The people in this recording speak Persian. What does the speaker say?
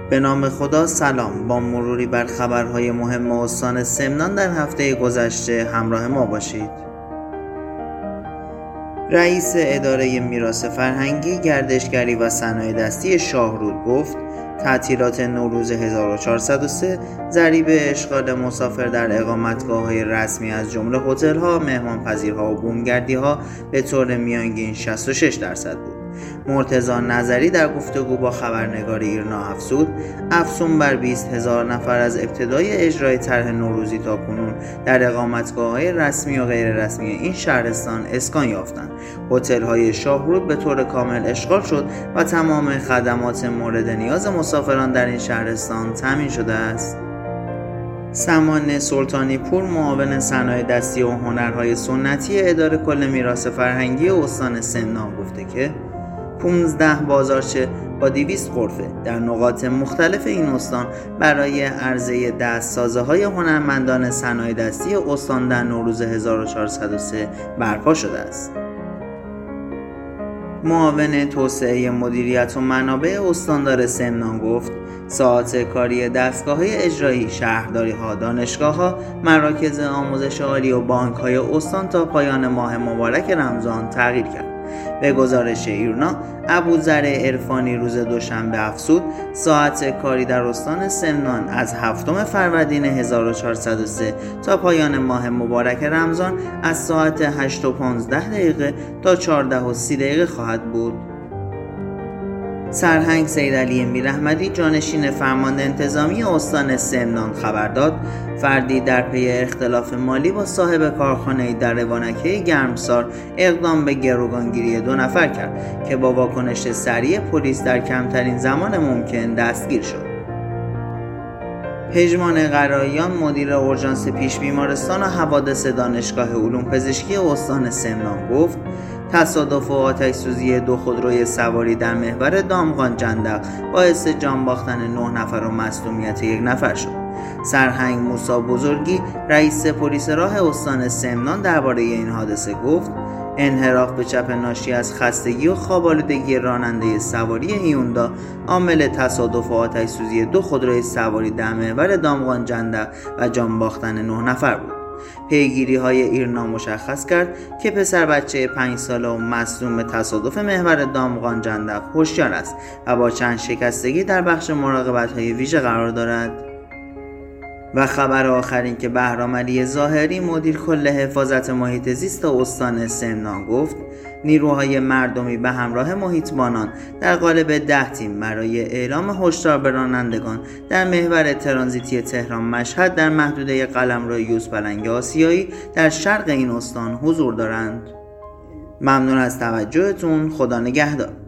به نام خدا. سلام. با مروری بر خبرهای مهم استان سمنان در هفته گذشته همراه ما باشید. رئیس اداره میراث فرهنگی، گردشگری و صنایع دستی شاهرود گفت تعطیلات نوروز 1403 ضریب اشغال مسافر در اقامتگاه‌های رسمی از جمله هتل‌ها، مهمانپذیرها و بومگردی‌ها به طور میانگین 66% بود. مرتضی نظری در گفتگو با خبرنگار ایرنا افزون بر 20,000 نفر از ابتدای اجرای طرح نوروزی تا کنون در اقامتگاه‌های رسمی و غیر رسمی این شهرستان اسکان یافتند. هتل‌های شاهرود به طور کامل اشغال شد و تمام خدمات مورد نیاز مسافران در این شهرستان تامین شده است. سمان سلطانی پور، معاون صنایع دستی و هنرهای سنتی اداره کل میراث فرهنگی استان سمنان گفته که 15 بازارچه با 200 غرفه در نقاط مختلف این استان برای عرضه دستسازی‌های هنرمندان صنایع دستی استان در نوروز 1403 برپا شده است. معاون توسعه مدیریت و منابع استاندار سمنان گفت ساعات کاری دستگاه‌های اجرایی، شهرداری‌ها، دانشگاه‌ها، مراکز آموزش عالی و بانک‌های استان تا پایان ماه مبارک رمضان تغییر کرد. به گزارش ایرنا، ابوذر عرفانی روز دوشنبه افزود ساعت کاری در استان سمنان از 7 فروردین 1403 تا پایان ماه مبارک رمضان از ساعت 8:15 تا 14:30 خواهد بود. سرهنگ سیدعلی میراحمدی، جانشین فرمانده انتظامی استان سمنان خبر داد فردی در پی اختلاف مالی با صاحب کارخانه‌ای در روانکه گرمسار اقدام به گروگانگیری 2 نفر کرد که با واکنش سریع پلیس در کمترین زمان ممکن دستگیر شد. پژمان قراییان، مدیر اورژانس پیش بیمارستان و حوادث دانشگاه علوم پزشکی استان سمنان گفت تصادف و آتش‌سوزی 2 خودروی سواری در محور دامغان جندق باعث جان باختن 9 نفر و مصدومیت 1 نفر شد. سرهنگ موسی بزرگی، رئیس پلیس راه استان سمنان درباره این حادثه گفت انحراف به چپ ناشی از خستگی و خواب‌آلودگی راننده سواری هیوندا عامل تصادف و آتش‌سوزی 2 خودروی سواری در محور دامغان جندق و جان باختن 9 نفر بود. پیگیری‌های ایرنا مشخص کرد که پسر بچه 5 ساله و مصدوم تصادف محور دامغان جندق هوشیار است و با چند شکستگی در بخش مراقبت‌های ویژه قرار دارد. و خبر آخرین که بهرام علی ظاهری، مدیر کل حفاظت محیط زیست استان سمنان گفت نیروهای مردمی به همراه محیطبانان در قالب 10 تیم برای اعلام هشدار به رانندگان در محور ترانزیتی تهران مشهد در محدوده قلمرو یوزپلنگ آسیایی در شرق این استان حضور دارند. ممنون از توجهتون. خدا نگهدار.